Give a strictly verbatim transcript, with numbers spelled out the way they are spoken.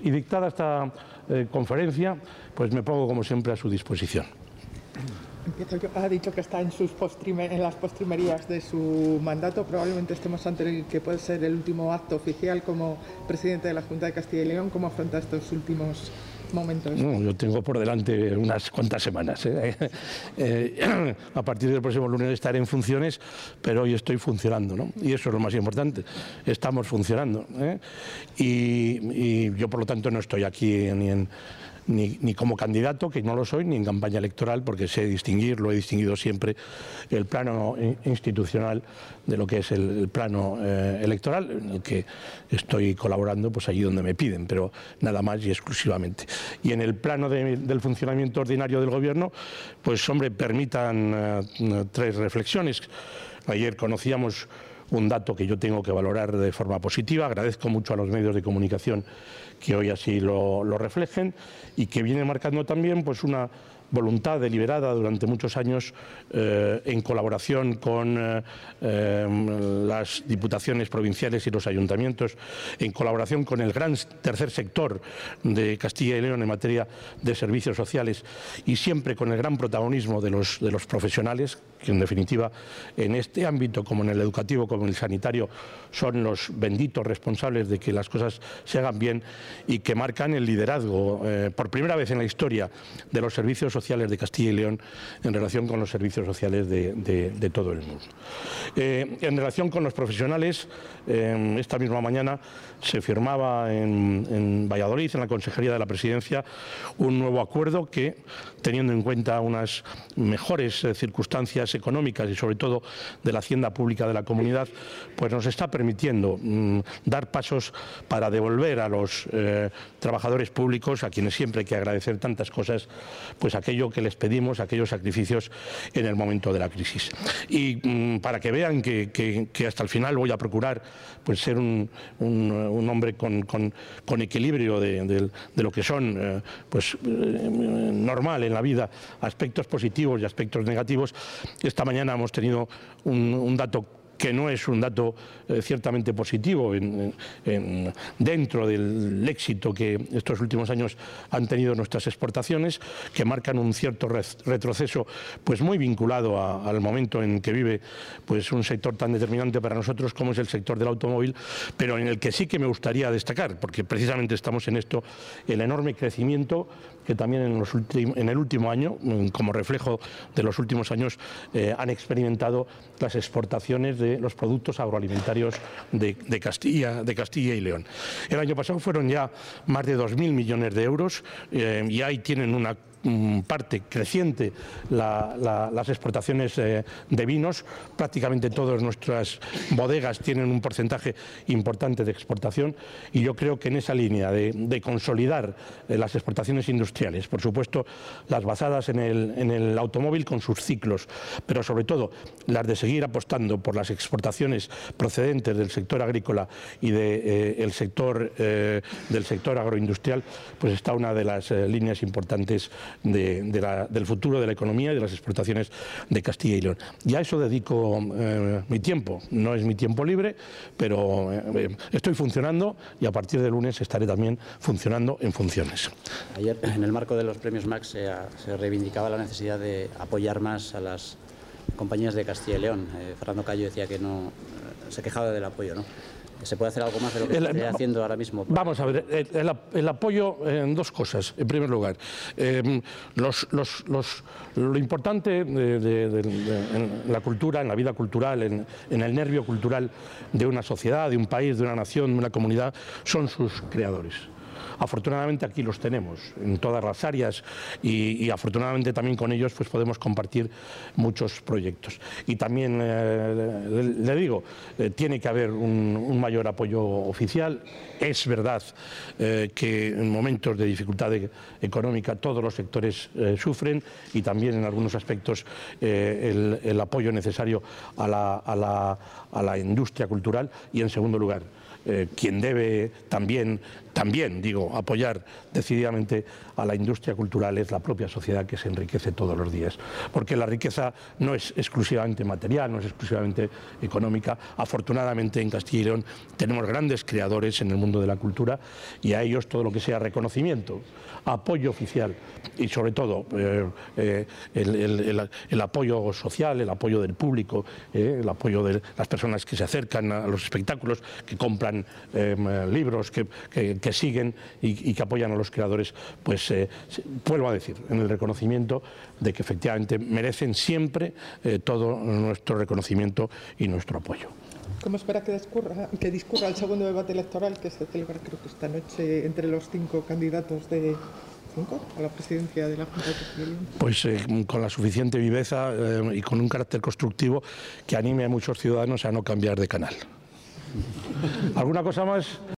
y dictada esta eh, conferencia, pues me pongo como siempre a su disposición. Empiezo yo. Ha dicho que está en, sus postrime, en las postrimerías de su mandato. Probablemente estemos ante el que puede ser el último acto oficial como presidente de la Junta de Castilla y León. ¿Cómo afronta estos últimos momentos? No, yo tengo por delante unas cuantas semanas. ¿eh? Eh, a partir del próximo lunes estaré en funciones, pero hoy estoy funcionando, ¿no? Y eso es lo más importante. Estamos funcionando. ¿eh? Y, y yo, por lo tanto, no estoy aquí ni en... Ni, ni como candidato, que no lo soy, ni en campaña electoral, porque sé distinguir, lo he distinguido siempre, el plano institucional de lo que es el, el plano eh, electoral, en el que estoy colaborando pues allí donde me piden, pero nada más y exclusivamente. Y en el plano de, del funcionamiento ordinario del Gobierno, pues hombre, permitan eh, tres reflexiones. Ayer conocíamos un dato que yo tengo que valorar de forma positiva. Agradezco mucho a los medios de comunicación que hoy así lo, lo reflejen y que viene marcando también pues una voluntad deliberada durante muchos años eh, en colaboración con eh, eh, las diputaciones provinciales y los ayuntamientos, en colaboración con el gran tercer sector de Castilla y León en materia de servicios sociales y siempre con el gran protagonismo de los, de los profesionales, que en definitiva en este ámbito, como en el educativo, como en el sanitario, son los benditos responsables de que las cosas se hagan bien y que marcan el liderazgo eh, por primera vez en la historia de los servicios sociales de Castilla y León en relación con los servicios sociales de, de, de todo el mundo. Eh, en relación con los profesionales, eh, esta misma mañana se firmaba en, en Valladolid, en la Consejería de la Presidencia, un nuevo acuerdo que, teniendo en cuenta unas mejores eh, circunstancias económicas y sobre todo de la hacienda pública de la comunidad, pues nos está permitiendo mmm, dar pasos para devolver a los eh, trabajadores públicos, a quienes siempre hay que agradecer tantas cosas, pues aquello que les pedimos, aquellos sacrificios en el momento de la crisis. Y mmm, para que vean que, que, que hasta el final voy a procurar pues ser un, un, un hombre con, con, con equilibrio de, de, de lo que son eh, pues eh, normal en la vida, aspectos positivos y aspectos negativos. Esta mañana hemos tenido un, un dato que no es un dato eh, ciertamente positivo en, en, dentro del éxito que estos últimos años han tenido nuestras exportaciones, que marcan un cierto retroceso pues muy vinculado a, al momento en que vive pues un sector tan determinante para nosotros como es el sector del automóvil, pero en el que sí que me gustaría destacar, porque precisamente estamos en esto, el enorme crecimiento que también en, los en el último año, como reflejo de los últimos años, eh, han experimentado las exportaciones de los productos agroalimentarios de, de, Castilla, de Castilla y León. El año pasado fueron ya más de dos mil millones de euros eh, y ahí tienen una parte creciente la, la, las exportaciones eh, de vinos. Prácticamente todas nuestras bodegas tienen un porcentaje importante de exportación y yo creo que en esa línea de, de consolidar eh, las exportaciones industriales, por supuesto las basadas en el, en el automóvil con sus ciclos, pero sobre todo las de seguir apostando por las exportaciones procedentes del sector agrícola y del de, eh, sector eh, del sector agroindustrial, pues está una de las eh, líneas importantes De, de la, del futuro de la economía y de las exportaciones de Castilla y León. Y a eso dedico eh, mi tiempo. No es mi tiempo libre, pero eh, estoy funcionando y a partir del lunes estaré también funcionando en funciones. Ayer, en el marco de los premios Max, se, se reivindicaba la necesidad de apoyar más a las compañías de Castilla y León. Eh, Fernando Cayo decía que no se quejaba del apoyo, ¿no? ¿Se puede hacer algo más de lo que el, se está haciendo ahora mismo? Vamos a ver, el, el, el apoyo en dos cosas. En primer lugar, eh, los, los, los, lo importante de, de, de, de, en la cultura, en la vida cultural, en, en el nervio cultural de una sociedad, de un país, de una nación, de una comunidad, son sus creadores. Afortunadamente aquí los tenemos en todas las áreas y, y afortunadamente también con ellos pues podemos compartir muchos proyectos. Y también eh, le, le digo, eh, tiene que haber un, un mayor apoyo oficial. Es verdad eh, que en momentos de dificultad de, económica todos los sectores eh, sufren y también en algunos aspectos eh, el, el apoyo necesario a la, a, la, a la industria cultural y en segundo lugar eh, quien debe también, también digo, apoyar decididamente a la industria cultural es la propia sociedad, que se enriquece todos los días. Porque la riqueza no es exclusivamente material, no es exclusivamente económica. Afortunadamente en Castilla y León tenemos grandes creadores en el mundo de la cultura, y a ellos todo lo que sea reconocimiento, apoyo oficial y sobre todo eh, eh, el, el, el, el apoyo social, el apoyo del público, eh, el apoyo de las personas que se acercan a los espectáculos, que compran eh, libros, que, que, que siguen y, y que apoyan a los creadores, pues eh, vuelvo a decir, en el reconocimiento de que efectivamente merecen siempre eh, todo nuestro reconocimiento y nuestro apoyo. ¿Cómo espera que discurra, que discurra el segundo debate electoral que se celebra, creo que esta noche, entre los cinco candidatos de cinco a la presidencia de la Junta de Castilla y León? Pues eh, con la suficiente viveza eh, y con un carácter constructivo que anime a muchos ciudadanos a no cambiar de canal. ¿Alguna cosa más?